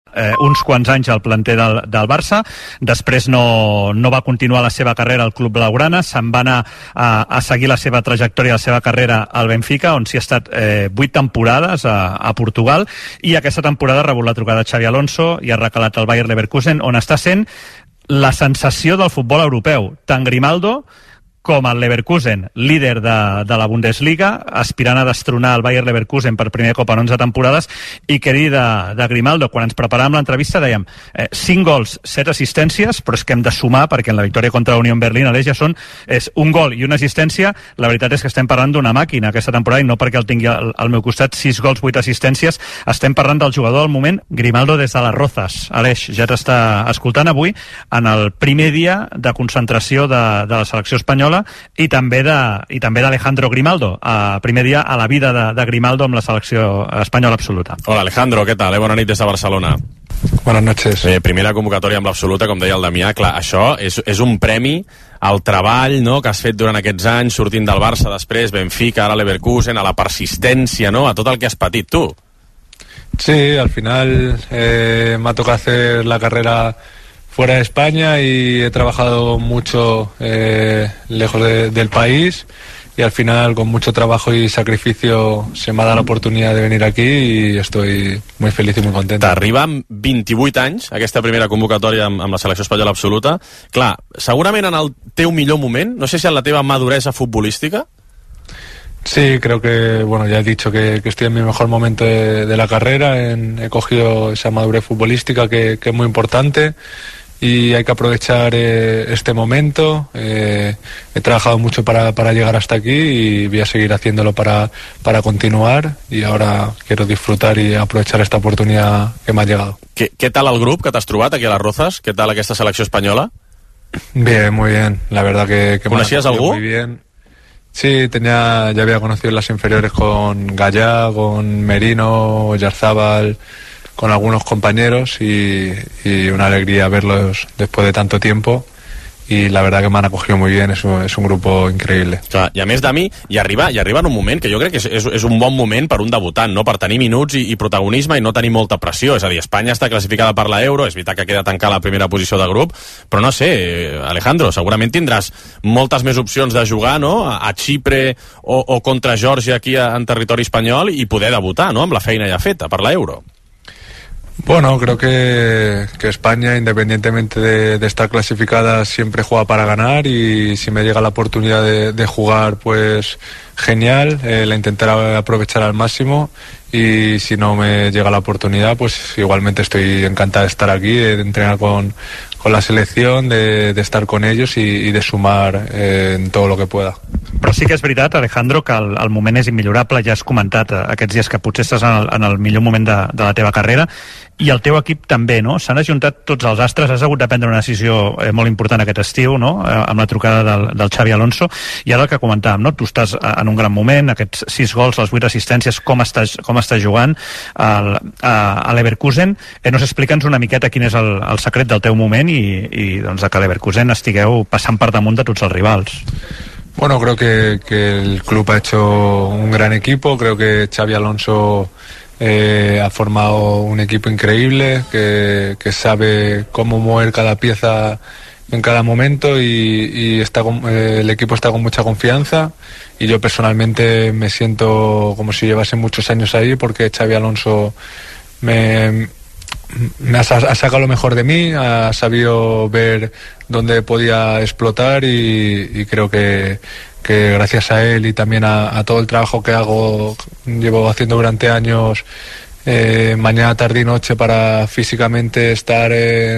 uns quants anys al planter del Barça, després no va continuar la seva carrera al club blaugrana, se'n va anar a seguir la seva trajectòria, la seva carrera al Benfica, on s'hi ha estat 8 temporades a Portugal, i aquesta temporada ha rebut la trucada de Xabi Alonso i ha recalat al Bayer Leverkusen, on està sent la sensació del futbol europeu, tant Grimaldo com el Leverkusen, líder de la Bundesliga, aspirant a destronar el Bayer Leverkusen per primer cop en 11 temporades, i que dir de Grimaldo, quan ens preparàvem l'entrevista dèiem 5 gols, 7 assistències, però és que hem de sumar, perquè en la victòria contra la Unión Berlín, Aleix, és un gol i una assistència. La veritat és que estem parlant d'una màquina aquesta temporada, i no perquè el tingui al meu costat, 6 gols, 8 assistències, estem parlant del jugador del moment, Grimaldo des de les Rozas. Aleix, ja t'està escoltant avui en el primer dia de concentració de la selecció espanyola, i també d'Alejandro Grimaldo, primer dia a la vida de Grimaldo amb la selecció espanyola absoluta. Hola Alejandro, què tal? Bona nit des de Barcelona. Buenas noches. Primera convocatòria amb l'absoluta, com deia el Damià. Clar, això és un premi al treball, no?, que has fet durant aquests anys, sortint del Barça, després Benfica, ara Leverkusen, a la persistència, no?, a tot el que has patit tu. Sí, al final me ha tocado hacer la carrera fuera de España y he trabajado mucho lejos del país, y al final con mucho trabajo y sacrificio se me ha dado la oportunidad de venir aquí y estoy muy feliz i muy content. T'arriba amb 28 anys aquesta primera convocatòria amb la selecció espanyola absoluta. Clar, segurament en el teu millor moment, no sé si en la teva maduresa futbolística. Sí, creo que, bueno, ya he dicho que estoy en mi mejor momento de la carrera, he cogido esa madurez futbolística que es muy importante, y hay que aprovechar este momento. He trabajado mucho para llegar hasta aquí y voy a seguir haciéndolo para continuar, y ahora quiero disfrutar y aprovechar esta oportunidad que me ha llegado. Què tal el grup que t'has trobat aquí a les Rozas? Què tal aquesta selecció espanyola? Bien, muy bien. La verdad que ¿Conocías algú? Muy bien. Sí, ya había conocido las inferiores con Gallá, con Merino, Yarzábal, con algunos compañeros, y una alegría verlos después de tanto tiempo, y la verdad que me han acogido muy bien. Es un grupo increïble. Clar, i a més de mi, i arriba en un moment que jo crec que és un bon moment per un debutant, no?, per tenir minuts i protagonisme i no tenir molta pressió. És a dir, Espanya està classificada per l'Euro, és veritat que queda tancada la primera posició de grup, però no sé, Alejandro, segurament tindràs moltes més opcions de jugar, no?, a Xipre o contra Geòrgia aquí en territori espanyol, i poder debutar, no?, amb la feina ja feta per l'Euro. Bueno, creo que España, independientemente de estar clasificada, siempre juega para ganar, y si me llega la oportunidad de jugar, pues genial, la intentaré aprovechar al máximo, y si no me llega la oportunidad, pues igualmente estoy encantado de estar aquí, de entrenar con la selección, de estar con ellos y de sumar en todo lo que pueda. Però sí que és veritat, Alejandro, que el moment és immillorable. Ja has comentat aquests dies que potser estàs en el millor moment de la teva carrera, i el teu equip també, no? S'han ajuntat tots els astres, has hagut de prendre una decisió molt important aquest estiu, no?, amb la trucada del Xabi Alonso, i ara el que comentàvem, no?, tu estàs en un gran moment, aquests 6 gols, les 8 assistències, com estàs jugant a Leverkusen. No sé, explica'ns una miqueta quin és el secret del teu moment, i doncs que a Leverkusen estigueu passant per damunt de tots els rivals. Bueno, creo que el club ha hecho un gran equipo. Creo que Xabi Alonso ha formado un equipo increíble, que sabe cómo mover cada pieza en cada momento, y el equipo está con mucha confianza, y yo personalmente me siento como si llevase muchos años ahí, porque Xabi Alonso me ha sacado lo mejor de mí, ha sabido ver dónde podía explotar, y creo que gracias a él y también a todo el trabajo que llevo haciendo durante años, mañana, tarde y noche, para físicamente estar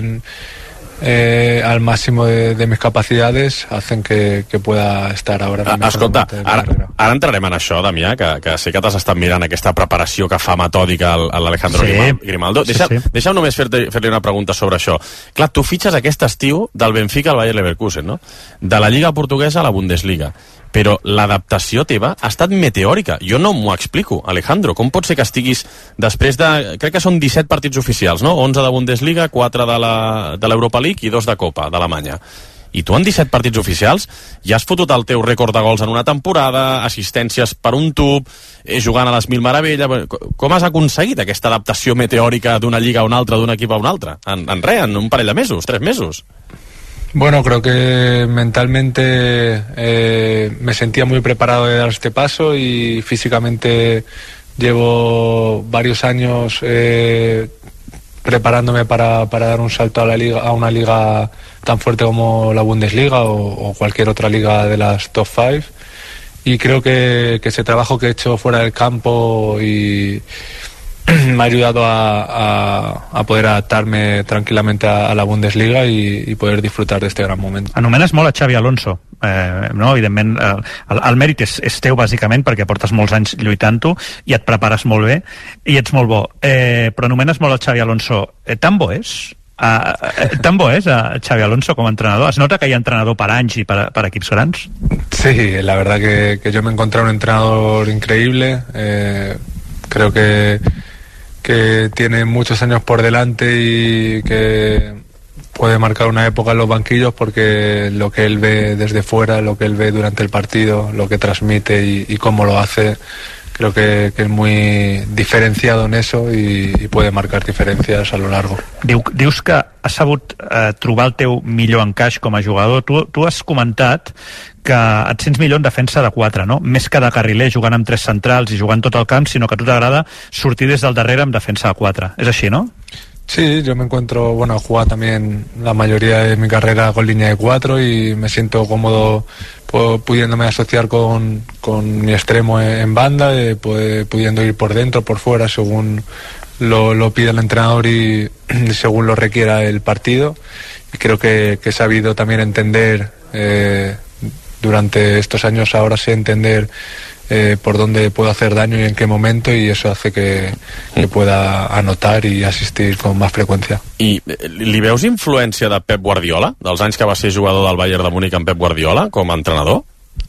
al máximo de mis capacidades, hacen que pueda estar ahora. Escolta, ara entrarem en això, Damià, que sé que t'has estat mirant aquesta preparació que fa metòdica l'Alejandro Grimaldo. Deixa'm només fer-li una pregunta sobre això. Clar, tu fitxes aquest estiu del Benfica al Bayer Leverkusen, no?, de la Lliga Portuguesa a la Bundesliga, però l'adaptació teva ha estat meteòrica. Jo no m'ho explico, Alejandro. Com pot ser que estiguis després de... Crec que són 17 partits oficials, no? 11 de Bundesliga, 4 de l'Europa League i 2 de Copa d'Alemanya. i tu en 17 partits oficials ja has fotut el teu rècord de gols en una temporada, assistències per un tub, jugant a les mil meravelles. Com has aconseguit aquesta adaptació meteòrica d'una lliga a una altra, d'un equip a un altre? En un parell de mesos, 3 mesos. Bueno, creo que mentalmente me sentía muy preparado de dar este paso y físicamente llevo varios años preparándome para dar un salto a una liga tan fuerte como la Bundesliga o cualquier otra liga de las top 5, y creo que ese trabajo que he hecho fuera del campo y me ha ayudado a poder adaptarme tranquil·lament a la Bundesliga i poder disfrutar d'este gran moment. Anomenes molt a Xavi Alonso, no? Evidentment el mèrit és teu bàsicament perquè portes molts anys lluitant-ho i et prepares molt bé i ets molt bo, però anomenes molt a Xavi Alonso. Tan bo és? Tan bo és a Xavi Alonso com a entrenador? Es nota que hi ha entrenador per anys i per equips grans? Sí, la verdad que yo me he encontrado un entrenador increíble. Creo que tiene muchos años por delante y que puede marcar una época en los banquillos, porque lo que él ve desde fuera, lo que él ve durante el partido, lo que transmite y cómo lo hace, creo que es muy diferenciado en eso y puede marcar diferències a lo largo. Dius que has sabut trobar el teu millor encaix com a jugador. Tu has comentat que et sents millor en defensa de 4, no? Més que de carriler jugant amb 3 centrals i jugant tot el camp, sinó que a tu t'agrada sortir des del darrere amb defensa de 4. És així, no? Sí, yo me encuentro, he jugado también la mayoría de mi carrera con línea de 4 y me siento cómodo pudiéndome asociar con mi extremo en banda, pudiendo ir por dentro, por fuera, según lo pida el entrenador y según lo requiera el partido. Y creo que he sabido también entender durante estos años, ahora sé entender por dónde puedo hacer daño y en qué momento, y eso hace que pueda anotar y asistir con más frecuencia. I li veus influència de Pep Guardiola, dels anys que va ser jugador del Bayern de Múnich amb Pep Guardiola com a entrenador?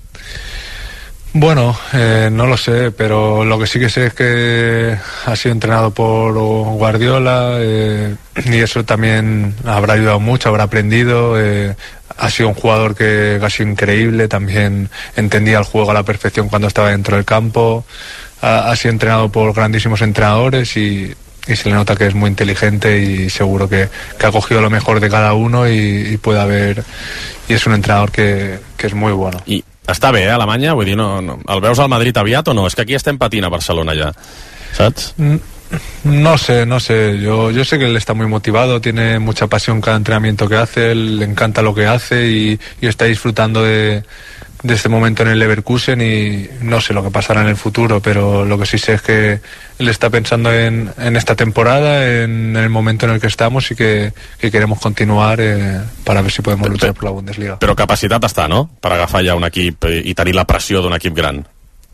Bueno, no lo sé, pero lo que sí que sé es que ha sido entrenado por Guardiola y eso también habrá ayudado mucho, habrá aprendido. Ha sido un jugador que ha sido increíble, también entendía el juego a la perfección cuando estaba dentro del campo. Ha sido entrenado por grandísimos entrenadores y se le nota que es muy inteligente y seguro que ha cogido lo mejor de cada uno y puede haber, y es un entrenador que es muy bueno. I està bé, Alemanya? Vull dir, no, el veus al Madrid aviat o no? És que aquí estem patint a Barcelona ja, saps? No sé, yo sé que él está muy motivado, tiene mucha pasión cada entrenamiento que hace, le encanta lo que hace y está disfrutando de este momento en el Leverkusen, y no sé lo que pasará en el futuro, pero lo que sí sé es que él está pensando en esta temporada, en el momento en el que estamos y que queremos continuar para ver si podemos luchar por la Bundesliga. Però capacitat està, no?, per agafar ja un equip i tenir la pressió d'un equip gran.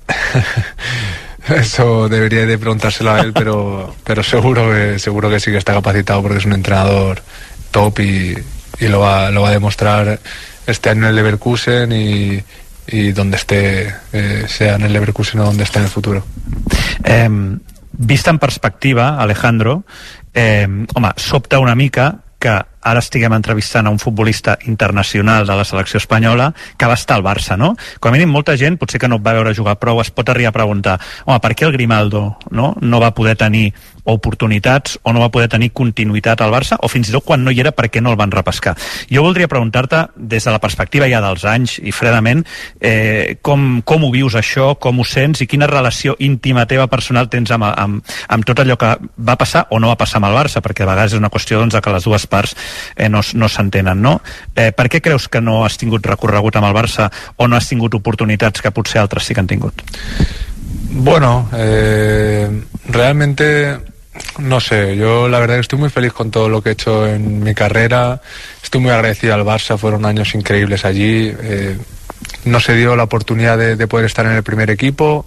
Eso debería de preguntárselo a él, pero seguro que sí que está capacitado, porque es un entrenador top y lo va a demostrar este año en el Leverkusen y donde esté, sea en el Leverkusen o donde esté en el futuro. Vista en perspectiva, Alejandro, home, sobta una mica que ara estiguem entrevistant a un futbolista internacional de la selecció espanyola que va estar al Barça, no? Com a mínim, molta gent, potser que no et va veure jugar prou, es pot arribar a preguntar, home, per què el Grimaldo no va poder tenir oportunitats o no va poder tenir continuïtat al Barça, o fins i tot quan no hi era, per què no el van repescar? Jo voldria preguntar-te, des de la perspectiva ja dels anys i fredament, com ho vius això, com ho sents i quina relació íntima teva personal tens amb tot allò que va passar o no va passar amb el Barça, perquè a vegades és una qüestió doncs, que les dues parts no s'entenen, no? Per què creus que no has tingut recorregut amb el Barça o no has tingut oportunitats que potser altres sí que han tingut? Bueno, realmente no sé, yo la verdad que estoy muy feliz con todo lo que he hecho en mi carrera, estoy muy agradecido al Barça, fueron años increíbles allí, no se dio la oportunidad de poder estar en el primer equipo,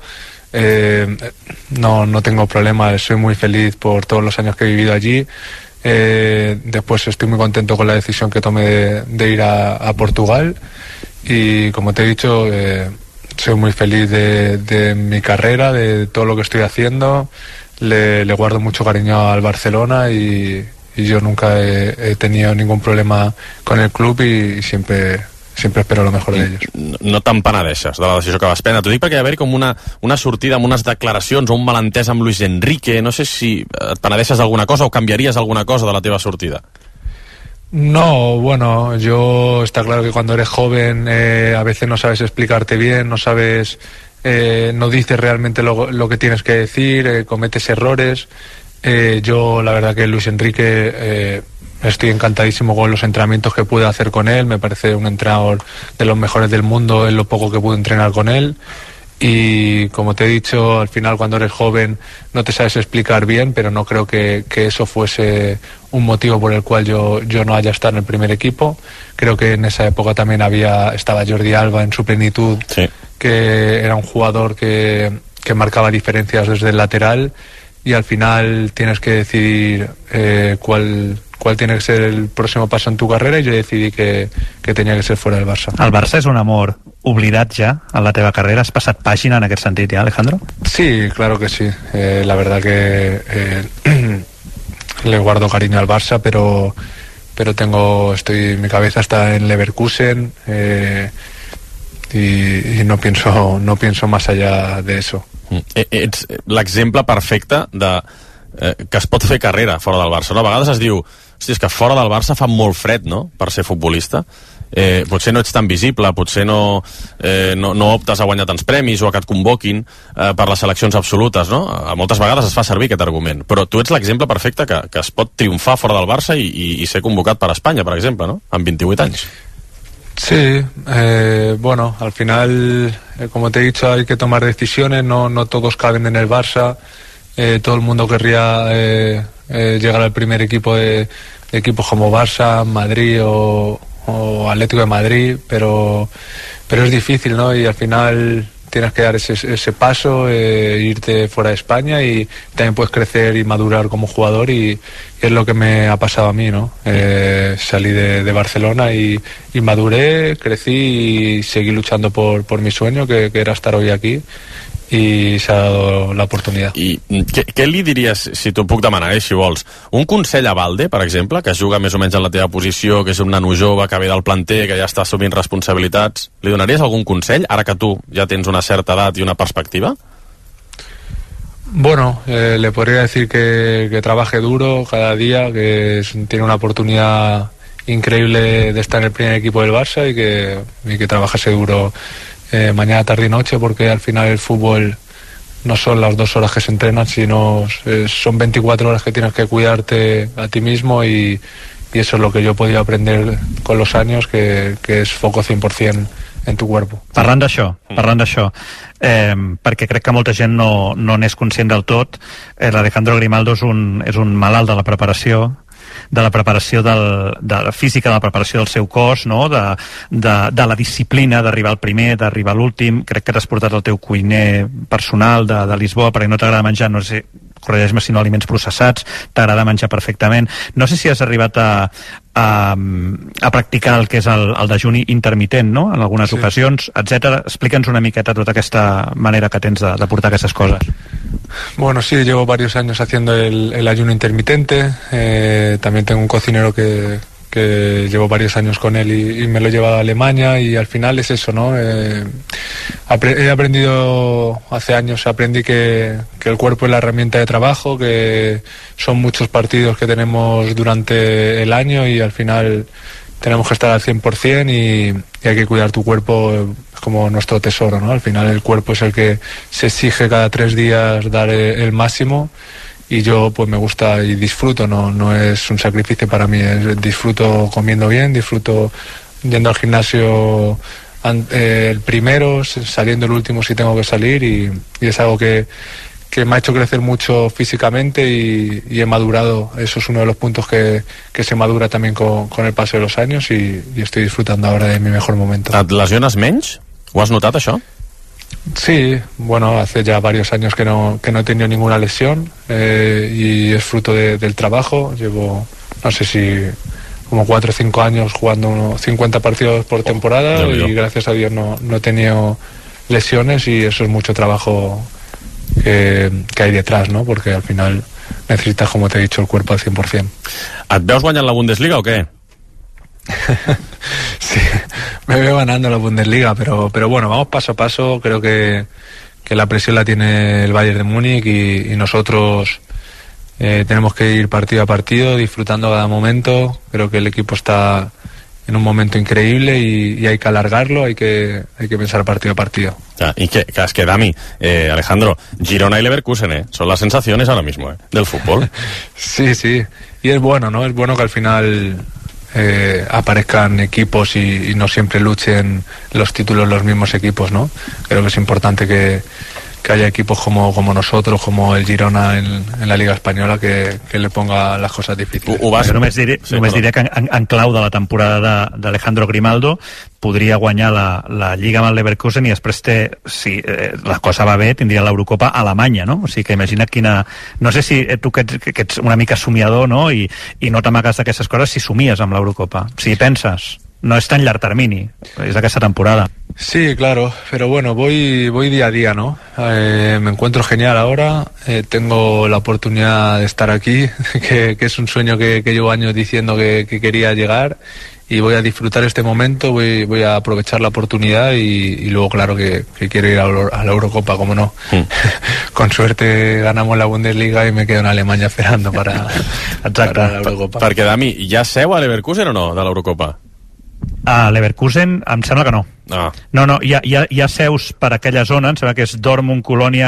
no tengo problema, soy muy feliz por todos los años que he vivido allí. Después estoy muy contento con la decisión que tomé de ir a Portugal, y como te he dicho, soy muy feliz de mi carrera, de todo lo que estoy haciendo. Le guardo mucho cariño al Barcelona y yo nunca he tenido ningún problema con el club y siempre espero lo mejor d'ells. No te'n penedeixes de la decisió que vas prendre. T'ho dic perquè hi ha com una sortida amb unes declaracions o un malentès amb Luis Enrique. No sé si et penedeixes d'alguna cosa o canviaries alguna cosa de la teva sortida. No, bueno, está claro que cuando eres joven a veces no sabes explicarte bien, no sabes, no dices realmente lo que tienes que decir, cometes errores. Yo la verdad que Luis Enrique estoy encantadísimo con los entrenamientos que pude hacer con él, me parece un entrenador de los mejores del mundo en lo poco que pude entrenar con él. Y como te he dicho, al final cuando eres joven no te sabes explicar bien, pero no creo que eso fuese un motivo por el cual yo no haya estado en el primer equipo. Creo que en esa época también estaba Jordi Alba en su plenitud, sí, que era un jugador que marcaba diferencias desde el lateral, y al final tienes que decidir cuál tiene que ser el próximo paso en tu carrera, y yo decidí que tenía que ser fuera del Barça. El Barça és un amor oblidat ja en la teva carrera? Has passat pàgina en aquest sentit ja, Alejandro? Sí, claro que sí. La verdad que le guardo cariño al Barça, pero mi cabeza está en Leverkusen y no pienso más allá de eso. Ets l'exemple perfecte de que es pot fer carrera fora del Barça. A vegades es diu, hòstia, és que fora del Barça fa molt fred, no?, per ser futbolista. Potser no ets tan visible, potser no optes a guanyar tants premis o a que et convoquin per les seleccions absolutes, no? Moltes vegades es fa servir aquest argument, però tu ets l'exemple perfecte que es pot triomfar fora del Barça i ser convocat per Espanya, per exemple, no?, amb 28 anys. Sí, bueno, al final, como te he dicho, hay que tomar decisiones, no todos caben en el Barça, todo el mundo querría llegar al primer equipo de equipos como Barça, Madrid o Atlético de Madrid, pero es difícil, ¿no? Y al final tienes que dar ese paso, irte fuera de España, y también puedes crecer y madurar como jugador, y es lo que me ha pasado a mí, ¿no? Salí de Barcelona y maduré, crecí y seguí luchando por mi sueño, que era estar hoy aquí, i s'ha dado l'oportunitat. I què li diries, si t'ho puc demanar, si vols, un consell a Balde, per exemple, que juga més o menys en la teva posició, que és un nano jove, que ve del planter, que ja està assumint responsabilitats, li donaries algun consell, ara que tu ja tens una certa edat i una perspectiva? Bueno, le podría decir que trabaje duro cada día, que tiene una oportunidad increíble de estar en el primer equipo del Barça, y que trabajase duro mañana, tarde y noche, porque al final el fútbol no son las 2 horas que se entrenan, sino son 24 horas que tienes que cuidarte a ti mismo, y eso es lo que yo he podido aprender con los años, que es foco 100% en tu cuerpo. Parlant d'això, perquè crec que molta gent no n'és conscient del tot, l'Alejandro Grimaldo és un malalt de la preparació física, de la preparació del seu cos, no? de la disciplina d'arribar al primer, d'arribar a l'últim. Crec que t'has portat el teu cuiner personal de Lisboa, perquè no t'agrada menjar, no sé, corregeix-me si no, aliments processats, t'agrada menjar perfectament. No sé si has arribat a practicar el que és el dejuni intermitent, no?, en algunes ocasions, etc. Explica'ns una miqueta tota aquesta manera que tens de portar aquestes coses. Bueno, sí, llevo varios años haciendo el ayuno intermitente. También tengo un cocinero que llevo varios años con él y me lo he llevado a Alemania, y al final es eso, ¿no? He aprendido, hace años aprendí que el cuerpo es la herramienta de trabajo, que son muchos partidos que tenemos durante el año, y al final tenemos que estar al 100%, y hay que cuidar tu cuerpo, es como nuestro tesoro, ¿no? Al final el cuerpo es el que se exige cada 3 días dar el máximo, y yo pues me gusta y disfruto, no es un sacrificio para mí, disfruto comiendo bien, disfruto yendo al gimnasio el primero, saliendo el último si tengo que salir, y es algo que me ha hecho crecer mucho físicamente, y he madurado. Eso es uno de los puntos que se madura también con el paso de los años, y estoy disfrutando ahora de mi mejor momento. Et lesiones menys? Ho has notat, això? Sí, bueno, hace ya varios años que no he tenido ninguna lesión, y es fruto del trabajo. Llevo, no sé si como 4 o 5 años jugando unos 50 partidos por temporada, y gracias a Dios no he tenido lesiones, y eso es mucho trabajo que hay detrás, ¿no? Porque al final necesitas, como te he dicho, el cuerpo al 100%. ¿Et veus guanyant la Bundesliga o qué? Sí, me veo ganando la Bundesliga, pero bueno, vamos paso a paso. Creo que la presión la tiene el Bayern de Múnich y nosotros tenemos que ir partido a partido, disfrutando cada momento. Creo que el equipo está en un momento increíble y hay que alargarlo, hay que pensar partido a partido. Y que es que, Dami, Alejandro, Girona y Leverkusen, son las sensaciones ahora mismo, del fútbol. Sí, y es bueno, ¿no? Es bueno que al final aparezcan equipos y no siempre luchen los títulos los mismos equipos, ¿no? Creo que es importante que haya equipos como nosotros, como el Girona en la Liga Espanyola, que le ponga les coses difícils. Jo només diré que en clau de la temporada d'Alejandro Grimaldo podria guanyar la Lliga amb el Leverkusen i després si la cosa va bé, tindria l'Eurocopa a Alemanya, no? O sigui que imagina quina... No sé si tu que ets una mica somiador, no? I no t'amagues d'aquestes coses, si somies amb l'Eurocopa, si penses... No es tan llarg termini, es aquesta temporada. Sí, claro, pero bueno, voy día a día, ¿no? Me encuentro genial ahora, tengo la oportunidad de estar aquí, que es un sueño que llevo años diciendo que quería llegar, y voy a disfrutar este momento, voy a aprovechar la oportunidad y luego claro que quiero ir a la Eurocopa, como no. Con suerte ganamos la Bundesliga y me quedo en Alemanya esperando para la Eurocopa. Perquè, Dami, ja seu a Leverkusen o no, de l'Eurocopa? A Leverkusen em sembla que no. No, hi ha seus per aquella zona, em sembla que és Dortmund, Colònia,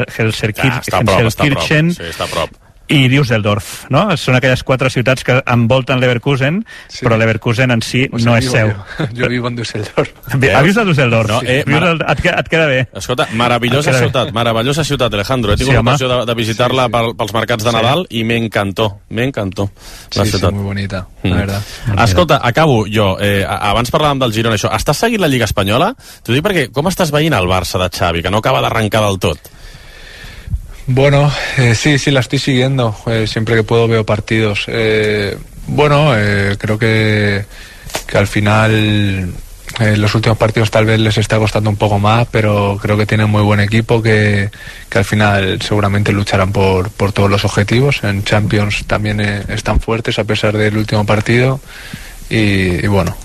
Gelsenkirchen, està a prop. I Düsseldorf, no? Són aquelles 4 ciutats que envolten Leverkusen, però Leverkusen en si no és seu. Jo vivo en Düsseldorf. Has vist a Düsseldorf? No, et queda bé. Escolta, meravellosa ciutat, Alejandro. He tingut l'ocasió de visitar-la pels mercats de Nadal i me encantó. Sí, muy bonita, la verdad. Escolta, acabo jo. Abans parlàvem del Girona, això. Estàs seguint la Lliga Espanyola? T'ho dic perquè com estàs veient el Barça de Xavi, que no acaba d'arrencar del tot? Bueno, sí, la estoy siguiendo. Siempre que puedo veo partidos. Creo que al final los últimos partidos tal vez les está costando un poco más, pero creo que tienen muy buen equipo que al final seguramente lucharán por todos los objetivos. En Champions también están fuertes a pesar del último partido y bueno,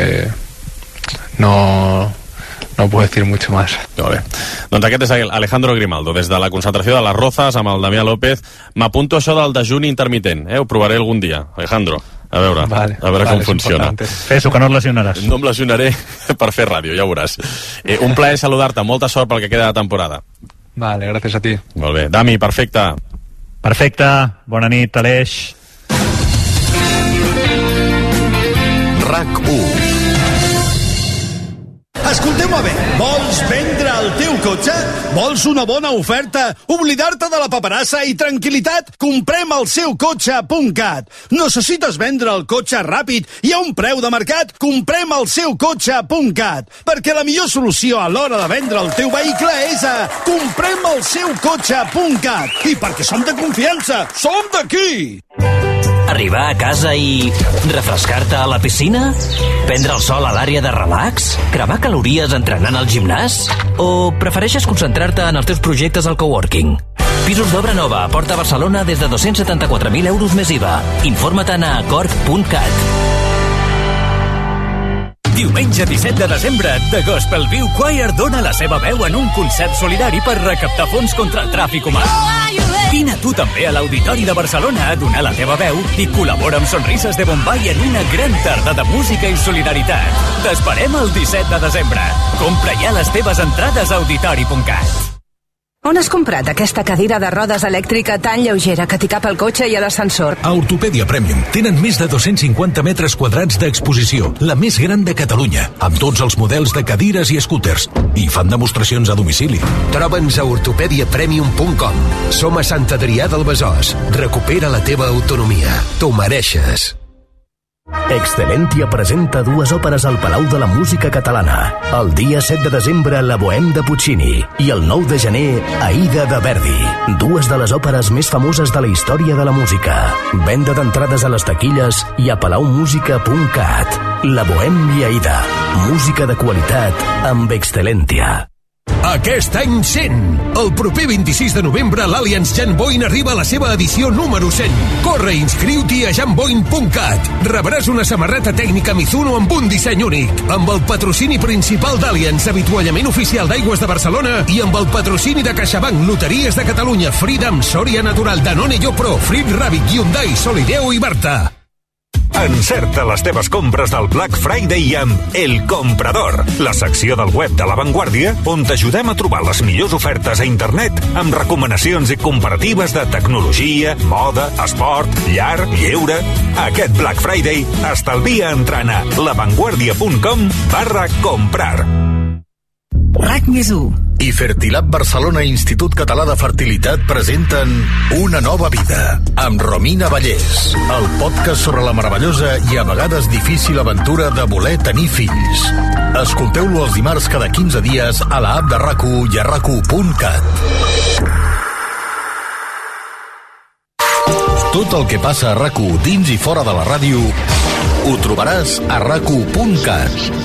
no puedo decir mucho más. Molt bé. Doncs aquest és Alejandro Grimaldo, des de la concentració de les Rozas amb el Damià López. M'apunto això del dejuni intermitent, ho provaré algun dia, Alejandro. A veure com funciona. Fes-ho, que no et lesionaràs. No em lesionaré per fer ràdio, ja ho veuràs. Un plaer saludar-te, molta sort pel que queda de temporada. Vale, gràcies a ti. Molt bé. Dami, perfecte. Perfecte, bona nit, Aleix. RAC1. Escolteu-me bé, vols vendre el teu cotxe? Vols una bona oferta? Oblidar-te de la paperassa i tranquil·litat? Comprem el seu cotxe.cat. Necessites vendre el cotxe ràpid i a un preu de mercat? Comprem el seu cotxe.cat. Perquè la millor solució a l'hora de vendre el teu vehicle és a comprem el seu cotxe.cat. I perquè som de confiança, som d'aquí! Arribar a casa i refrescar-te a la piscina? Prendre el sol a l'àrea de relax? Cremar calories entrenant al gimnàs? O prefereixes concentrar-te en els teus projectes al coworking? Pisos d'obra nova a Porta Barcelona des de 274.000 euros més IVA. Informa't a corc.cat. Diumenge 17 de desembre, The Gospel View Choir dona la seva veu en un concert solidari per recaptar fons contra el tràfic humà. Vine tu també a l'Auditori de Barcelona a donar la teva veu i col·labora amb Sonrises de Bombay en una gran tarda de música i solidaritat. T'esperem el 17 de desembre. Compra ja les teves entrades a auditori.cat. On has comprat aquesta cadira de rodes elèctrica tan lleugera que t'hi cap al cotxe i a l'ascensor? A Ortopèdia Premium tenen més de 250 metres quadrats d'exposició, la més gran de Catalunya, amb tots els models de cadires i scooters. I fan demostracions a domicili. Troba'ns a ortopediapremium.com. Som a Sant Adrià del Besòs. Recupera la teva autonomia. T'ho mereixes. Excelentia presenta 2 òperes al Palau de la Música Catalana. El dia 7 de desembre, La Bohème de Puccini, i el 9 de gener, Aida de Verdi. 2 de les òperes més famoses de la història de la música. Venda d'entrades a les taquilles i a palaumusica.cat. La Bohème i Aida. Música de qualitat amb Excelentia. Aquest any 100. El proper 26 de novembre l'Allianz Jan Boyne arriba a la seva edició número 100. Corre i inscriu-t'hi a janboyne.cat. Rebràs una samarreta tècnica Mizuno amb un disseny únic, amb el patrocini principal d'Allianz, avituallament oficial d'Aigües de Barcelona, i amb el patrocini de CaixaBank, Loteries de Catalunya, Freedom, Soria Natural, Danone Pro, Frit Rabbit, Hyundai, Solideo i Barta. Encerta les teves compres del Black Friday amb El Comprador, la secció del web de La Vanguardia on t'ajudem a trobar les millors ofertes a internet amb recomanacions i comparatives de tecnologia, moda, esport, llar, lleure. Aquest Black Friday estalvia entrant a lavanguardia.com/comprar. RAC+1 i Fertilab Barcelona Institut Català de Fertilitat presenten Una nova vida, amb Romina Vallès, el podcast sobre la meravellosa i a vegades difícil aventura de voler tenir fills. Escolteu-lo els dimarts cada 15 dies a la app de RAC1 i a RAC1.cat. Tot el que passa a RAC1 dins i fora de la ràdio ho trobaràs a RAC1.cat.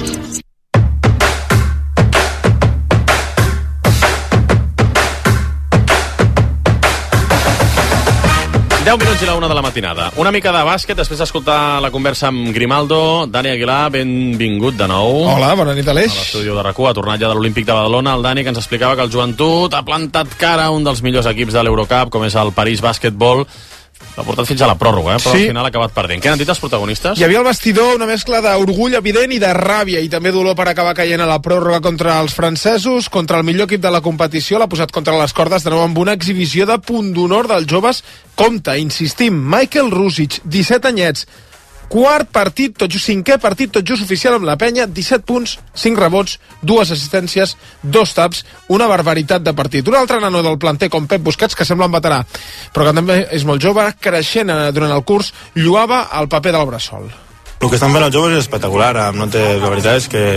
10 minuts i la 1 de la matinada. Una mica de bàsquet, després d'escoltar la conversa amb Grimaldo. Dani Aguilar, benvingut de nou. Hola, bona nit, Aleix. A l'estudi de RAC1, ha tornat ja de l'Olímpic de Badalona. El Dani, que ens explicava que el Joventut ha plantat cara a un dels millors equips de l'Eurocup, com és el París Basketball. L'ha portat fins a la pròrroga, però sí. Al final ha acabat perdent. Què han dit els protagonistes? Hi havia al vestidor una mescla d'orgull evident i de ràbia, i també dolor per acabar caient a la pròrroga contra els francesos, contra el millor equip de la competició. L'ha posat contra les cordes de nou amb una exhibició de punt d'honor dels joves. Compte, insistim, Michael Rusic, 17 anyets, quart partit, cinquè partit tot just oficial amb la penya, 17 punts, 5 rebots, 2 assistències, 2 taps, una barbaritat de partit. Un altre nano del planter com Pep Busquets, que sembla un veterà, però que també és molt jove, creixent durant el curs, lloava el paper del bressol. El que estan fent els joves és espectacular. La veritat és que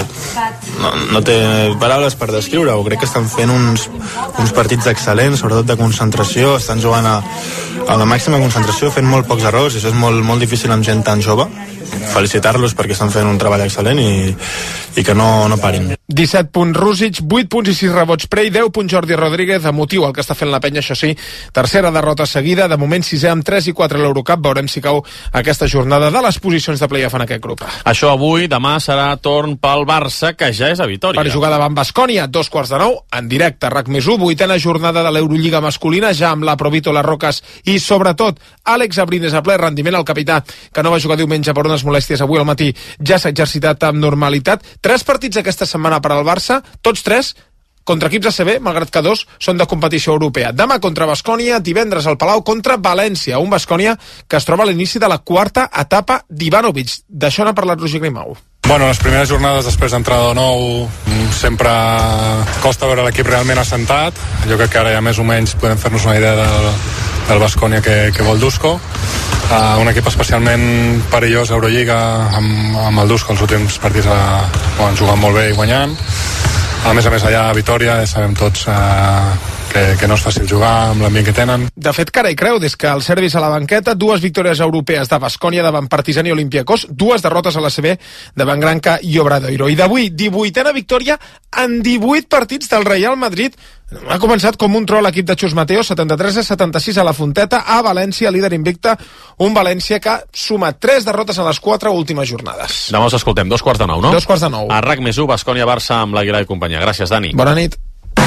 no té paraules per descriure-ho. Crec que estan fent uns partits excel·lents, sobretot de concentració. Estan jugant a la màxima concentració, fent molt pocs errors, i això és molt difícil amb gent tan jove. Felicitar-los perquè estan fent un treball excel·lent i que no parin. 17 punts Rusic, 8 punts i 6 rebots Prey, 10 punts Jordi Rodríguez, emotiu el que està fent la penya, això sí, tercera derrota seguida, de moment 6è amb 3 i 4 a l'Eurocup. Veurem si cau aquesta jornada de les posicions de play-off en aquest grup. Això avui, demà serà torn pel Barça, que ja és a Vitòria. Per jugar davant Baskonia, 2:45, en directe, RAC+1, 8a jornada de l'Eurolliga masculina, ja amb la Provito, les Roques i sobretot Àlex Abrines a ple rendiment, el capità, que no va jugar diumenge per unes molèsties avui al matí, ja s'ha exercitat amb normalitat. 3 partits aquesta setmana per al Barça, tots 3 contra equips ACB, malgrat que 2 són de competició europea. Demà contra Baskonia, divendres al Palau contra València, un Baskonia que es troba a l'inici de la 4a etapa d'Ivanovic. D'això n'ha parlat Roger Grimau. Bueno, les primeres jornades després d'entrada de nou sempre costa veure l'equip realment assentat. Jo crec que ara ja més o menys podem fer-nos una idea del Baskonia que vol Dusko. Un equip especialment perillós a Eurolliga amb el Dusko. Els últims partits han jugat molt bé i guanyant. A més allà a Vitòria sabem tots que no és fàcil jugar amb l'ambient que tenen. De fet, cara i creu, des que el servis a la banqueta, 2 victòries europees de Baskonia davant Partizan i Olympiacos, 2 derrotes a la CB davant Granca i Obradoiro. I d'avui, 18a victòria en 18 partits del Real Madrid. Ha començat com un tro l'equip de Xus Mateo, 73-76 a la Fonteta, a València, líder invicta, un València que suma 3 derrotes en les 4 últimes jornades. Demà us escoltem, 2:45, no? 2:45. A RAC+1, Baskonia-Barça amb l'Aguilar i companyia. Gràcies, Dani. Bona nit.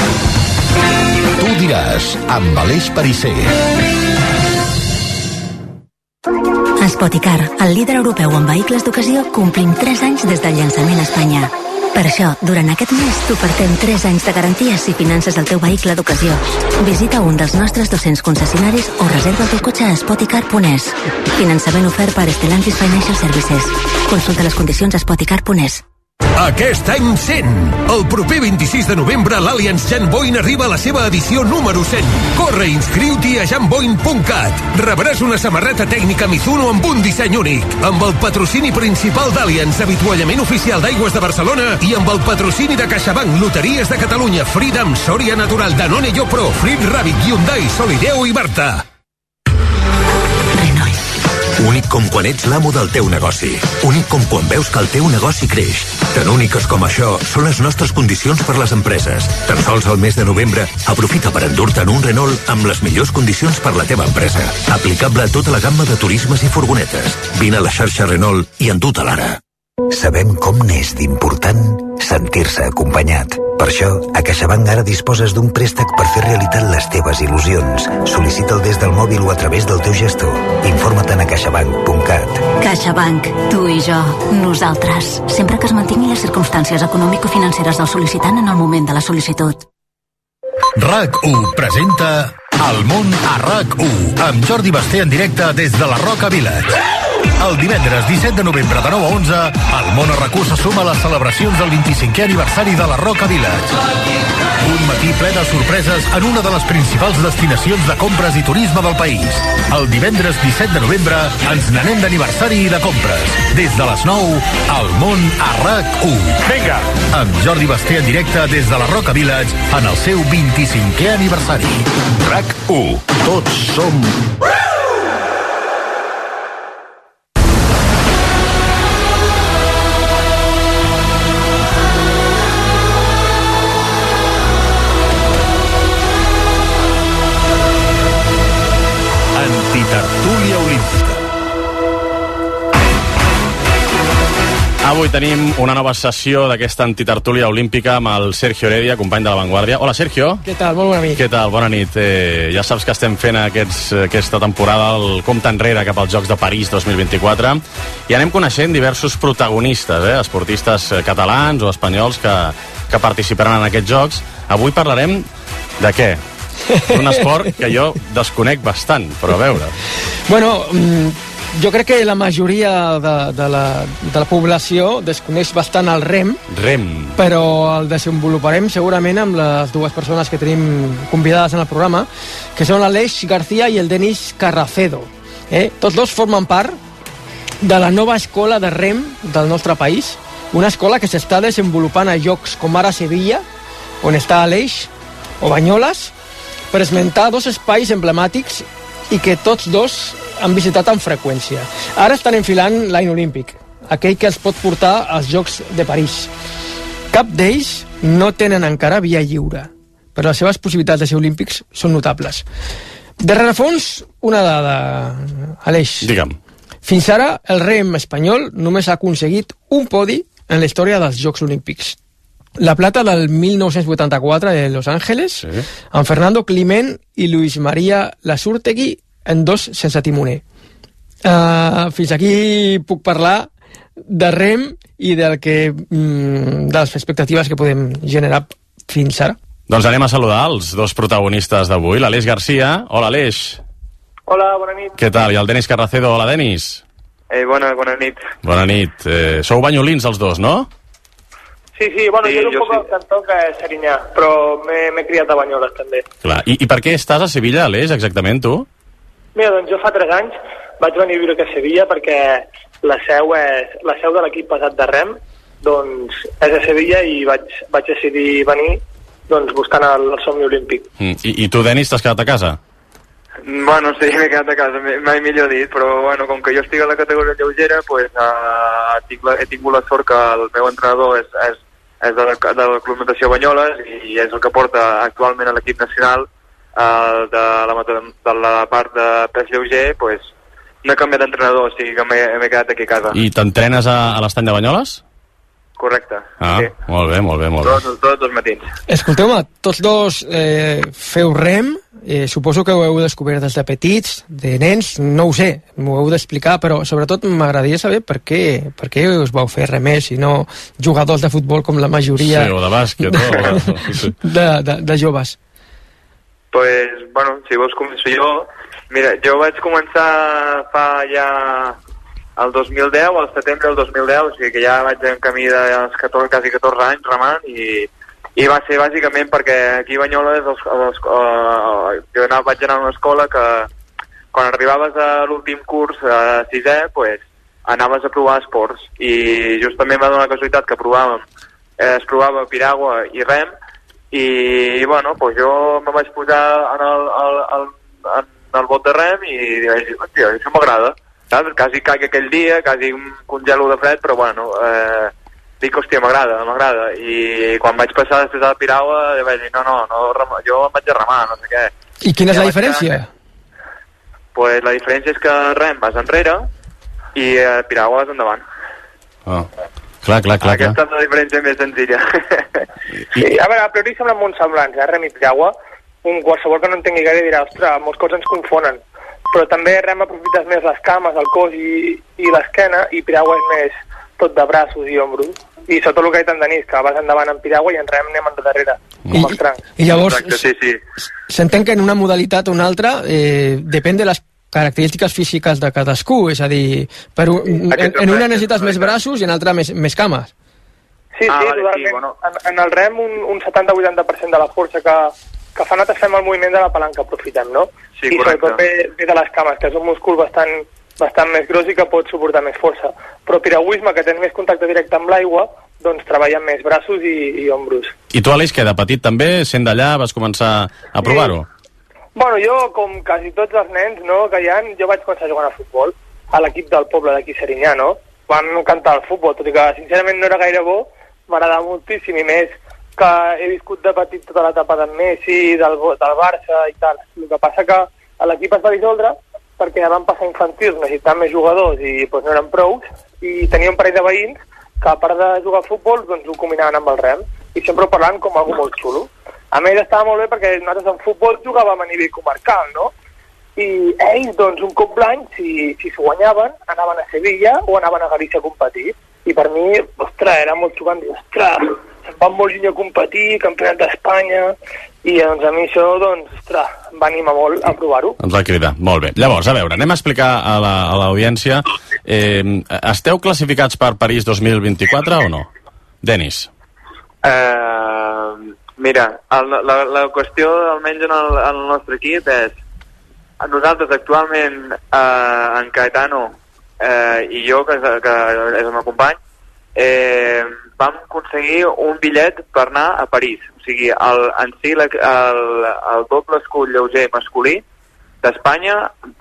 Tu diràs, amb Aleix Pariser. A Spoticar, el líder europeu en vehicles d'ocasió, complim 3 anys des del llançament a Espanya. Per això, durant aquest mes t'ofertem 3 anys de garanties si finances el teu vehicle d'ocasió. Visita un dels nostres 200 concessionaris o reserva el teu cotxe a spoticar.es. Finançament ofert per Stellantis Financial Services. Consulta les condicions a spoticar.es. Aquest any 100. El proper 26 de novembre l'Allianz Jan Boyne arriba a la seva edició número 100. Corre i inscriu-t'hi a janboyne.cat. Rebràs una samarreta tècnica Mizuno amb un disseny únic, amb el patrocini principal d'Allianz, avituallament oficial d'Aigües de Barcelona, i amb el patrocini de CaixaBank, Loteries de Catalunya, Freedom, Soria Natural, Danone Pro, Frit Rabbit, Hyundai, Solideo i Barta. Renault. Únic com quan ets l'amo del teu negoci. Únic com quan veus que el teu negoci creix. Tan úniques com això són les nostres condicions per les empreses. Tan sols al mes de novembre, aprofita per endur-te'n un Renault amb les millors condicions per la teva empresa. Aplicable a tota la gamma de turismes i furgonetes. Vine a la xarxa Renault i endú-te'l ara. Sabem com n'és d'important sentir-se acompanyat. Per això, a CaixaBank ara disposes d'un préstec per fer realitat les teves il·lusions. Sol·licita'l des del mòbil o a través del teu gestor. Informa't a caixabank.cat. CaixaBank, tu i jo, nosaltres. Sempre que es mantinguin les circumstàncies econòmico-financeres del sol·licitant en el moment de la sol·licitud. RAC1 presenta El món a RAC1 amb Jordi Basté en directe des de la Roca Village. El divendres 17 de novembre de 9 a 11, el món a RAC1 se suma a les celebracions del 25è aniversari de la Roca Village. Un matí ple de sorpreses en una de les principals destinacions de compres i turisme del país. El divendres 17 de novembre ens n'anem d'aniversari i de compres. Des de les 9, el món a RAC1. Vinga! Amb Jordi Basté en directe des de la Roca Village en el seu 25è aniversari. RAC1. Tots som... Antitertúlia Olímpica. Avui tenim una nova sessió d'aquesta antitertúlia olímpica amb el Sergio Heredia, company de La Vanguardia. Hola, Sergio. Què tal? Molt bona nit. Què tal? Bona nit. Ja saps que estem fent aquesta temporada el compte enrere cap als Jocs de París 2024 i anem coneixent diversos protagonistes, esportistes catalans o espanyols que participaran en aquests Jocs. Avui parlarem de què? Un esport que jo desconec bastant, però a veure. Bueno, jo crec que la majoria de la població desconeix bastant el rem. Rem. Però el desenvoluparem segurament amb les dues persones que tenim convidades en el programa, que són l'Aleix García i el Denis Carracedo. Tots dos formen part de la nova escola de rem del nostre país, una escola que s'està desenvolupant a llocs com ara Sevilla, on està Aleix, o Banyoles, per esmentar dos espais emblemàtics i que tots dos han visitat amb freqüència. Ara estan enfilant l'any olímpic, aquell que els pot portar als Jocs de París. Cap d'ells no tenen encara via lliure, però les seves possibilitats de ser olímpics són notables. De rerefons, una dada, Aleix. Digue'm. Fins ara, el rem espanyol només ha aconseguit un podi en la història dels Jocs Olímpics. La plata del 1984 de Los Ángeles, sí, amb Fernando Climent i Luis María Lasúrtegui en dos sense timoner. Fins aquí puc parlar de rem i de les expectatives que podem generar fins ara. Doncs anem a saludar els dos protagonistes d'avui, l'Aleix García. Hola, Aleix. Hola, bona nit. Què tal? I el Denis Carracedo. Hola, Denis. Bona nit. Bona nit. Sou banyolins els dos, no? Sí, bueno, sí, jo un poc al cantó que és Serinyà, però m'he criat a Banyoles també. Clar. I per què estàs a Sevilla, Aleix, exactament, tu? Mira, doncs jo fa 3 anys vaig venir a viure a Sevilla perquè la seu de l'equip pesat de rem, doncs és a Sevilla i vaig decidir venir doncs buscant el somni olímpic. I tu, Denis, t'has quedat a casa? Bueno, sí, m'he quedat a casa, mai millor dit, però bueno, com que jo estic a la categoria lleugera, pues, he tingut la sort que el meu entrenador és del Club Natació Banyoles i és el que porta actualment a l'equip nacional de la part de pes lleuger, pues, no he canviat d'entrenador, o sigui que m'he quedat aquí a casa. I t'entrenes a l'estany de Banyoles? Correcte. Sí. Molt bé. Tots els matins. Escolteu-me, tots dos feu rem, suposo que ho heu descobert des de petits, de nens, no ho sé, m'ho heu d'explicar, però sobretot m'agradaria saber per què us vau fer remers i no jugadors de futbol com la majoria o de bàsquet de joves. Pues, bueno, si vols començo jo. Mira, jo vaig començar fa ja el 2010, al setembre del 2010, o sigui que ja vaig en camí dels quasi 14 anys remant i va ser bàsicament perquè aquí a Banyoles jo vaig anar a una escola que quan arribaves a l'últim curs, a 6è, pues, anaves a provar esports i justament va donar la casualitat que es provava piragua i rem i bueno, pues jo me vaig posar en el bot de rem i vaig dir, hòstia, això m'agrada. saps? Quasi caic aquell dia, quasi un congelo de fred, però bueno, dic, hòstia, m'agrada. I quan vaig passar després a la piragua, vaig dir, no, jo em vaig a remar, no sé què. I quina és la diferència? Pues la diferència és que rem vas enrere i piragua vas endavant. Clar. Aquesta és la diferència més senzilla. Sí, a veure, a priori semblen molt semblants, rem i piragua. Qualsevol que no entengui gaire dirà, ostres, molts cops ens confonen. Però també rem aprofites més les cames, el cos i l'esquena, i piragua és més tot de braços i ombros. I sobretot el que ha dit en Denis, que vas endavant en piragua i en rem anem endarrere, com els crancs. I llavors, sí. s'entén que en una modalitat o una altra depèn de les característiques físiques de cadascú, és a dir, en una necessites més braços i en l'altra més cames. Sí, totalment. Sí, bueno. En el rem un 70-80% de la força que fa nosaltres fem el moviment de la palanca, aprofitem, no? Sí, i sobretot ve de les cames, que és un múscul bastant més gros i que pot suportar més força. Però piragüisme, que tens més contacte directe amb l'aigua, doncs treballa més braços i ombros. I tu, Aleix, que de petit també, sent d'allà, vas començar a provar-ho? Bueno, jo, com quasi tots els nens, no, que hi ha, jo vaig començar jugant a futbol, a l'equip del poble d'aquí Serinyà, no? Vam cantar el futbol, tot i que sincerament no era gaire bo, m'agradava moltíssim, i més que he viscut de petit tota l'etapa d'en Messi, del Barça i tal. El que passa que l'equip es va dissoldre perquè ja van passar infantils, necessitaven més jugadors i doncs no eren prous, i tenia un parell de veïns que a part de jugar a futbol doncs ho combinaven amb el rem, i sempre ho parlaven com algo molt xulo. A més estava molt bé perquè nosaltres en futbol jugàvem a nivell comarcal, no? I ells, doncs, un cop l'any, si s'ho guanyaven, anaven a Sevilla o anaven a Galícia a competir. I per mi, ostres, era molt xocant dir, ostres, se'n van molt lluny a competir, campionat d'Espanya, i doncs a mi això, doncs, ostres, em va animar molt a provar-ho. Ens va cridar, molt bé. Llavors, a veure, anem a explicar a l'audiència, esteu classificats per París 2024 o no? Denis. Mira, la qüestió, almenys en el nostre equip, és nosaltres actualment, en Caetano i jo, que és el meu company, vam aconseguir un bitllet per anar a París. O sigui, en si el doble escull lleuger masculí d'Espanya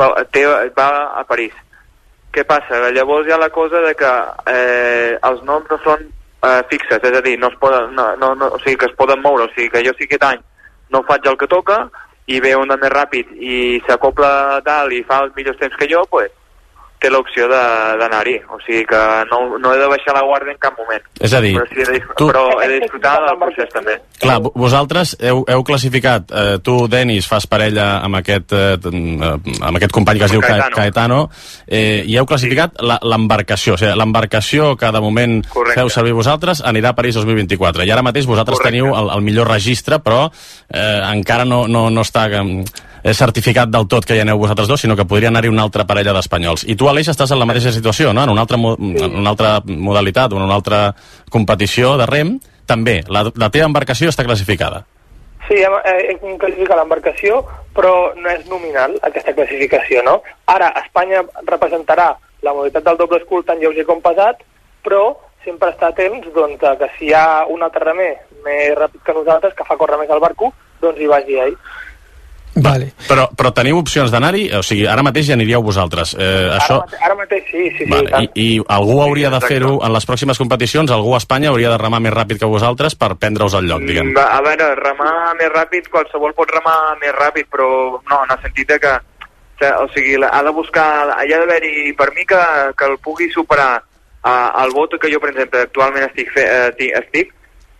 va a París. Què passa? Llavors hi ha la cosa de que els noms no són fixes, és a dir, no es poden, o sigui, que es poden moure, o sigui, que jo si aquest any no faig el que toca i ve un de més ràpid i s'acopla tal i fa els millors temps que jo, pues, té l'opció d'anar-hi, o sigui que no he de baixar la guàrdia en cap moment. És a dir, però he de disfrutar del procés també. Clar, vosaltres heu classificat, tu, Denis, fas parella amb aquest company que es diu Caetano, i heu classificat l'embarcació, o sigui, l'embarcació que de moment feu servir vosaltres anirà a París 2024, i ara mateix vosaltres teniu el millor registre, però encara no està certificat del tot que hi aneu vosaltres dos, sinó que podria anar-hi una altra parella d'espanyols. I tu, Aleix, estàs en la mateixa situació, no? En una altra modalitat o en una altra competició de rem, també. La teva embarcació està classificada. Sí, he classificat l'embarcació, però no és nominal aquesta classificació, no? Ara, Espanya representarà la modalitat del doble escul tant lleuger com pesat, però sempre està a temps doncs, que si hi ha un altre remer més ràpid que nosaltres, que fa córrer més el barco, doncs hi vagi ell. Vale. Però teniu opcions d'anar-hi? O sigui, ara mateix ja aniríeu vosaltres. Ara mateix sí. Vale. I algú hauria de fer-ho en les pròximes competicions? Algú a Espanya hauria de remar més ràpid que vosaltres per prendre-us el lloc, diguem? A veure, remar més ràpid, qualsevol pot remar més ràpid, però no, en el sentit que o sigui, ha de buscar, hi ha d'haver-hi, per mi que el pugui superar el vot que jo, per exemple, actualment estic,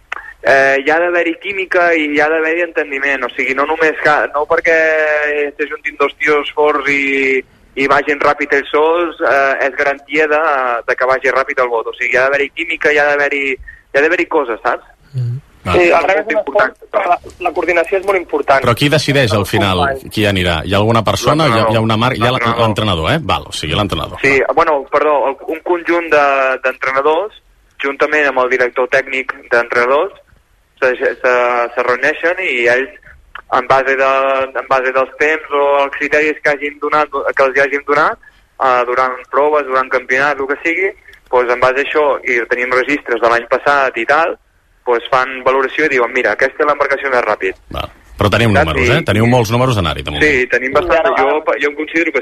hi ha d'haver-hi química i hi ha d'haver-hi entendiment, o sigui, no perquè se juntin dos tios forts i vagin ràpid ells sols, és garantia de que vagi ràpid el vot, o sigui, hi ha d'haver-hi química, hi ha d'haver-hi coses, saps? Sí, al revés és molt important, la coordinació és molt important. Però qui decideix al final qui anirà? Hi ha alguna persona? Hi ha una marca? Hi ha l'entrenador, Val, o sigui, l'entrenador. Sí, bueno, perdó, un conjunt d'entrenadors, juntament amb el director tècnic d'entrenadors, se reuneixen i ells, en base dels temps o els criteris que els hagin donat durant proves, durant campionat, el que sigui, doncs en base a això, i tenim registres de l'any passat i tal, doncs fan valoració i diuen, mira, aquesta és l'embarcació més ràpid. Però teniu números, Teniu molts números d'anar-hi. Sí, tenim bastant, jo em considero que sí.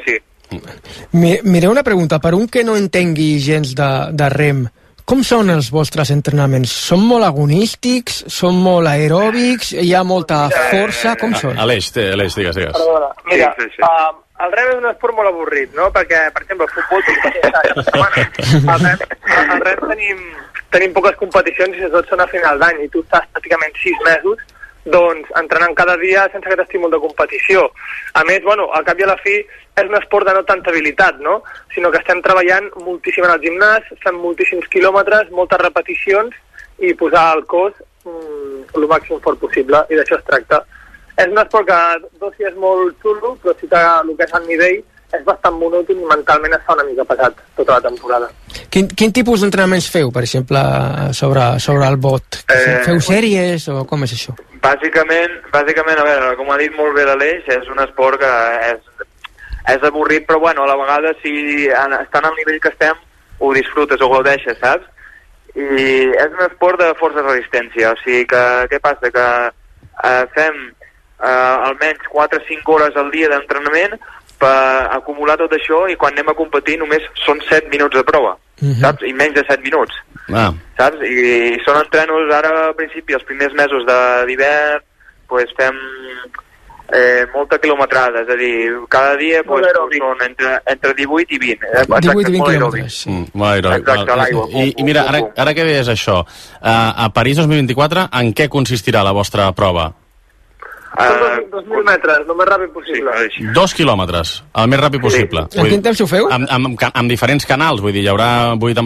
Mireu una pregunta, per un que no entengui gens de rem, com són els vostres entrenaments? Són molt agonístics? Són molt aeròbics? Hi ha molta força? Com són? Aleix, digues. Perdona. Mira, el rem és un esport molt avorrit, no? Perquè, per exemple, el futbol... Al rem tenim poques competicions i tot són a final d'any i tu estàs pràcticament 6 mesos doncs entrenant cada dia sense aquest estímul de competició. A més, al cap i a la fi és un esport de no tanta habilitat, no? Sinó que estem treballant moltíssim en el gimnàs, fem moltíssims quilòmetres, moltes repeticions i posar el cos el màxim fort possible, i d'això es tracta. És un esport que d'oci és molt xulo, però sí que el que és el nivell és bastant monòton i mentalment es fa una mica pesat tota la temporada. Quin tipus d'entrenaments feu, per exemple, sobre el bot? Feu sèries o com és això? Bàsicament, a veure, com ha dit molt bé l'Aleix, és un esport que és avorrit, però a la vegada, si estan al nivell que estem, ho disfrutes, ho gaudeixes, saps? I és un esport de força resistència, o sigui que, què passa? Que fem almenys 4 o 5 hores al dia d'entrenament per acumular tot això, i quan anem a competir només són 7 minuts de prova, saps? I menys de 7 minuts. Saps? I són entrenos ara al principi, els primers mesos d'hivern, fem molta quilometrada, és a dir, cada dia són entre 18 i 20. 18 i 20 quilòmetres. Exacte, a l'aigua. I mira, ara que deies això, a París 2024, en què consistirà la vostra prova? Són 2.000 metres, el més ràpid possible. 2 quilòmetres, el més ràpid possible. En quin temps ho feu? Amb diferents canals, vull dir, hi haurà...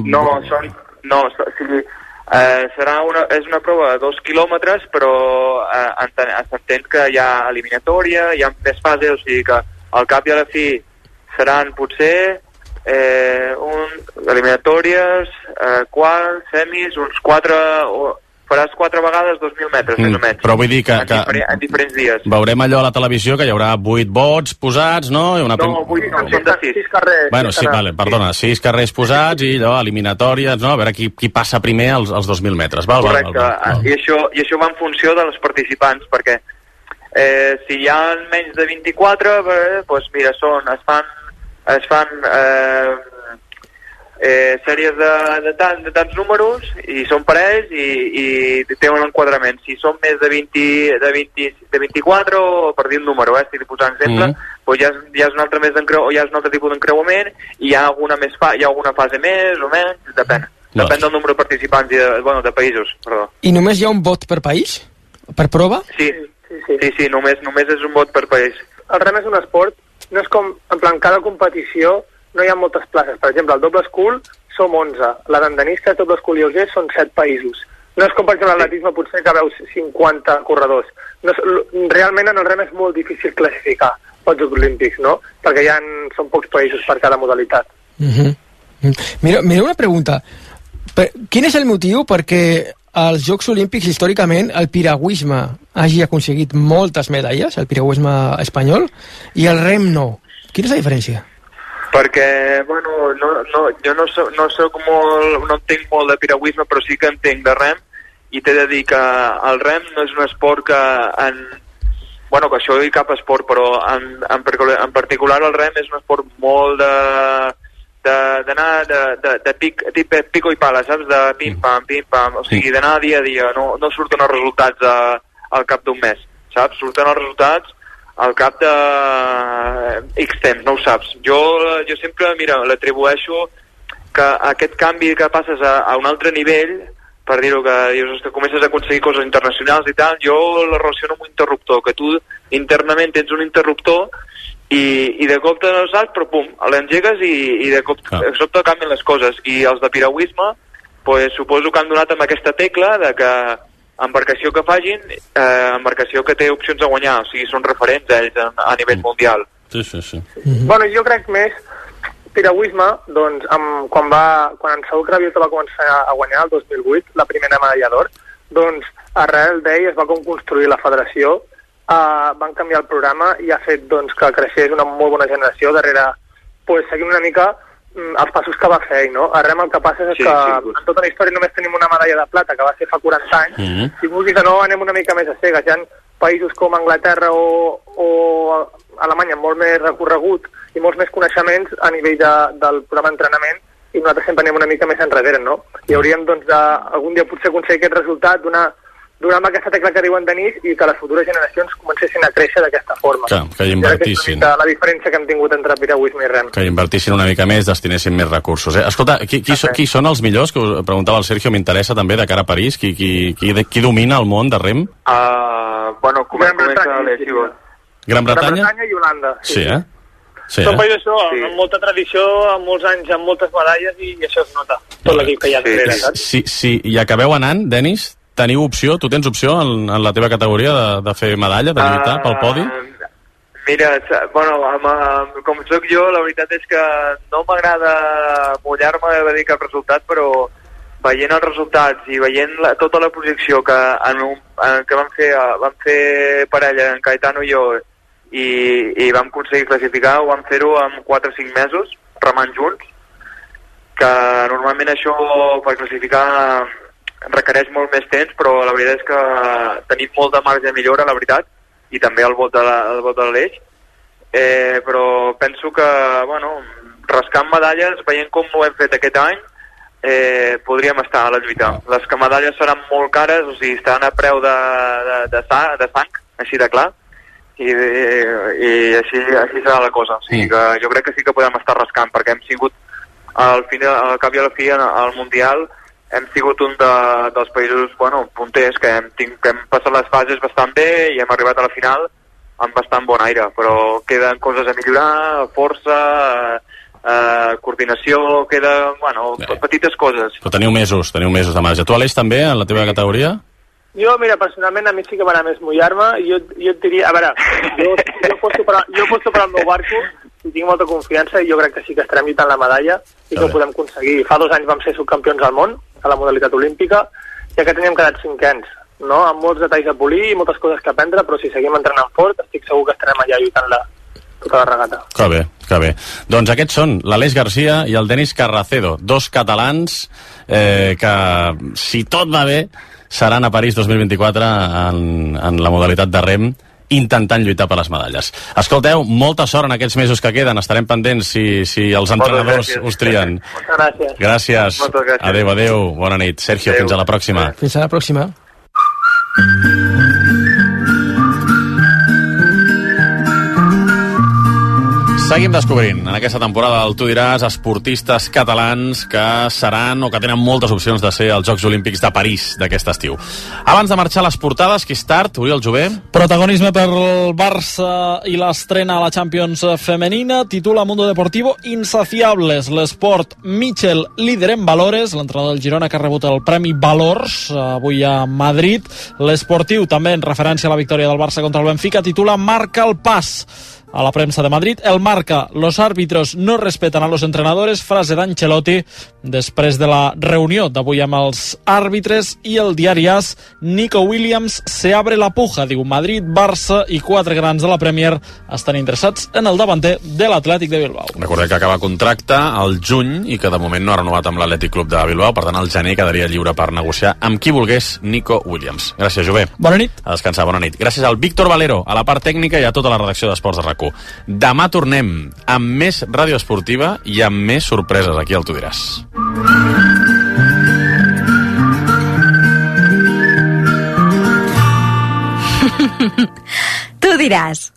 És una prova de 2 quilòmetres, però s'entén que hi ha eliminatòria, hi ha més fases, o sigui que al cap i a la fi seran potser eliminatòries, quarts, semis, uns 4... faràs 4 vegades 2.000 metres, més o menys. Però vull dir que en diferents dies. Veurem allò a la televisió, que hi haurà 8 bots posats, no? No, 8 no, són de 6 carrers. Bueno, sí, perdona, 6 carrers posats i allò, eliminatòries, no? A veure qui passa primer als 2.000 metres. Correcte, i això va en funció de les participants, perquè si hi ha menys de 24, doncs mira, es fan sèries de tants números i són parells i té un enquadrament. Si són més de 24, o per dir un número, estic posant exemple, doncs ja és un altre tipus d'encreuament i hi ha alguna fase més o menys, depèn del nombre de participants i de països, perdó. I només hi ha un vot per país? Per prova? Sí, només és un vot per país. El rem és un esport, no és com, en plan, cada competició no hi ha moltes places. Per exemple, el doble school som 11, la d'andanista, doble school lleuger són 7 països. No és com, per exemple, l'atletisme potser que veus 50 corredors. Realment en el rem és molt difícil classificar els Jocs Olímpics, no? Perquè són pocs països per cada modalitat. Mira una pregunta. Quin és el motiu perquè als Jocs Olímpics, històricament, el piragüisme hagi aconseguit moltes medalles, el piragüisme espanyol, i el rem no? Quina és la diferència? Perquè, jo no entenc molt de piragüisme, però sí que entenc de rem, i t'he de dir que el rem no és un esport que que això hi cap esport, però en particular el rem és un esport molt d'anar de pico i pala, saps? De pim-pam, o sigui, d'anar dia a dia, no surten els resultats al cap d'un mes, saps? Surten els resultats al cap de X temps, no ho saps. Jo sempre, l'atribueixo que aquest canvi que passes a un altre nivell, per dir-ho, que comences a aconseguir coses internacionals i tal, jo la relaciono amb un interruptor, que tu internament tens un interruptor i de cop no saps, però pum, l'engegues i de cop sobte canvien les coses. I els de piragüisme, suposo que han donat amb aquesta tecla de que embarcació que facin, embarcació que té opcions a guanyar, o sigui, són referents ells a nivell mundial. Sí. Jo crec més piragüisme, doncs, quan en Saúl Craviota va començar a guanyar el 2008, la primera medalla d'or, doncs, arrel d'ell es va construir la federació, van canviar el programa i ha fet doncs, que creixés una molt bona generació darrere, seguint una mica els passos que va fer ell, no? A rem el que passa és que en tota la història només tenim una medalla de plata, que va ser fa 40 anys, si vulguis o no anem una mica més a cegues. Hi ha països com Anglaterra o Alemanya amb molt més recorregut i molts més coneixements a nivell del programa d'entrenament, i nosaltres sempre anem una mica més enrere, no? I hauríem, doncs, algun dia potser aconseguir aquest resultat, donar amb aquesta tecla que diuen Denis i que les futures generacions comencessin a créixer d'aquesta forma. Que hi invertissin. La diferència que hem tingut entre piragüisme i rem. Que hi invertissin una mica més, destinessin més recursos. Escolta, qui són els millors? Que us preguntava el Sergio, m'interessa també de cara a París. Qui domina el món de rem? Bueno, comença l'Eix. Gran Bretanya i Holanda. Sí, eh? Sí, són països amb molta tradició, amb molts anys, amb moltes medalles, i això es nota, tot l'equip que hi ha darrere, saps? Si hi acabeu anant, Denis, teniu opció, tu tens opció en la teva categoria de fer medalla, de lluitar pel podi? Mira, bueno, com soc jo, la veritat és que no m'agrada mullar-me de dir cap resultat, però veient els resultats i veient tota la projecció que vam fer parella, en Caetano i jo, i vam aconseguir classificar, ho vam fer-ho en 4 o 5 mesos, remant junts, que normalment això per classificar requereix molt més temps, però la veritat és que tenim molt de marge de millora, la veritat, i també el vot de l'Eix, però penso que, bueno, rascant medalles, veient com ho hem fet aquest any, podríem estar a la lluita. Les medalles seran molt cares, o sigui, estaran a preu de sang, així de clar, i així serà la cosa. O sigui que jo crec que sí que podem estar rascant, perquè hem sigut al cap i a la fi al Mundial hem sigut un dels països punters, que hem passat les fases bastant bé i hem arribat a la final amb bastant bon aire, però queden coses a millorar, força, coordinació, petites coses. Però teniu mesos de marge. Tu, Aleix, també, en la teva categoria? Jo, mira, personalment a mi sí que m'agrada més mullar-me, i jo et diria, a veure, jo aposto per al meu barco, i tinc molta confiança, i jo crec que sí que estarem lluitant la medalla, i que ho podem aconseguir. Fa 2 anys vam ser subcampions del món, a la modalitat olímpica, i aquest any hem quedat 5ens, no? Amb molts detalls a polir i moltes coses que aprendre, però si seguim entrenant fort, estic segur que estarem allà lluitant tota la regata. Que bé. Doncs aquests són l'Aleix Garcia i el Denis Carracedo, 2 catalans que, si tot va bé, seran a París 2024 en la modalitat de rem, intentant lluitar per les medalles. Escolteu, molta sort en aquests mesos que queden. Estarem pendents si els entrenadors us trien. Moltes gràcies. Gràcies. Adéu. Bona nit. Sergio, fins a la pròxima. Fins a la pròxima. Seguim descobrint en aquesta temporada del Tu diràs esportistes catalans que seran o que tenen moltes opcions de ser als Jocs Olímpics de París d'aquest estiu. Abans de marxar a les portades, qui start, Oriol Jové? Protagonisme per el Barça i l'estrena a la Champions femenina. Titula Mundo Deportivo Insaciables. L'esport Michel líder en valores. L'entrenador del Girona que ha rebut el Premi Valors avui a Madrid. L'esportiu també en referència a la victòria del Barça contra el Benfica titula Marca el pas. A la premsa de Madrid, el Marca, los árbitros no respetan a los entrenadores, frase d'Ancelotti després de la reunió d'avui amb els àrbitres. I el diari AS, Nico Williams se abre la puja, diu Madrid, Barça i 4 grans de la Premier estan interessats en el davanter de l'Atlètic de Bilbao. Recordem que acaba contracte al juny i que de moment no ha renovat amb l'Atlètic Club de Bilbao, per tant al gener quedaria lliure per negociar amb qui volgués Nico Williams. Gràcies, Jové. Bona nit. A descansar, bona nit. Gràcies al Víctor Valero, a la part tècnica i a tota la redacció d'Esports de RAC1. Demà tornem amb més ràdio esportiva i amb més sorpreses aquí al Tu diràs. Tu diràs.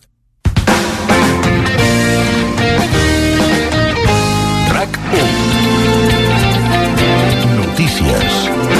RAC1. Notícies.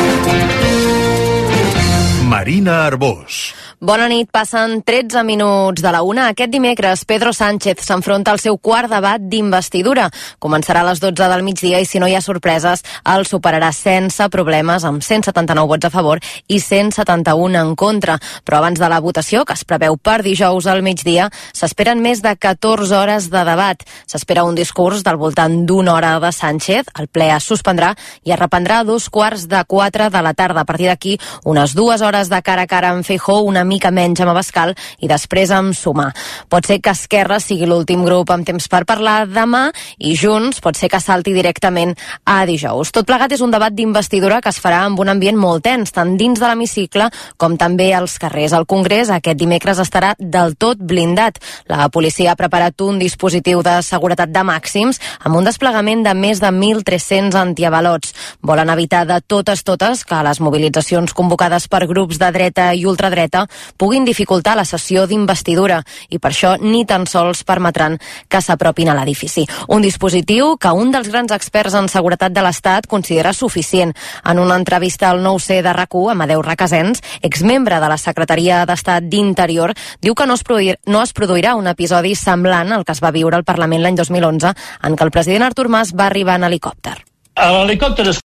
Marina Arbós. Bona nit, passen 13 minuts de la 1. Aquest dimecres, Pedro Sánchez s'enfronta al seu quart debat d'investidura. Començarà a les 12 del migdia i, si no hi ha sorpreses, el superarà sense problemes, amb 179 vots a favor i 171 en contra. Però abans de la votació, que es preveu per dijous al migdia, s'esperen més de 14 hores de debat. S'espera un discurs del voltant d'1 hora de Sánchez. El ple es suspendrà i es reprendrà a 3:15 de la tarda. A partir d'aquí, unes 2 hores de cara a cara amb Feijóo, una mica menys amb Abascal i després amb Sumar. Pot ser que Esquerra sigui l'últim grup amb temps per parlar demà i Junts pot ser que salti directament a dijous. Tot plegat és un debat d'investidura que es farà amb un ambient molt tens, tant dins de l'hemicicle com també als carrers. El Congrés aquest dimecres estarà del tot blindat. La policia ha preparat un dispositiu de seguretat de màxims amb un desplegament de més de 1.300 antiavalots. Volen evitar de totes que les mobilitzacions convocades per grups de dreta i ultradreta puguin dificultar la sessió d'investidura i per això ni tan sols permetran que s'apropin a l'edifici. Un dispositiu que un dels grans experts en seguretat de l'Estat considera suficient. En una entrevista al 9C de RAC1, Amadeu Requesens, exmembre de la Secretaria d'Estat d'Interior, diu que no es produirà un episodi semblant al que es va viure al Parlament l'any 2011 en què el president Artur Mas va arribar en helicòpter. L'helicòpter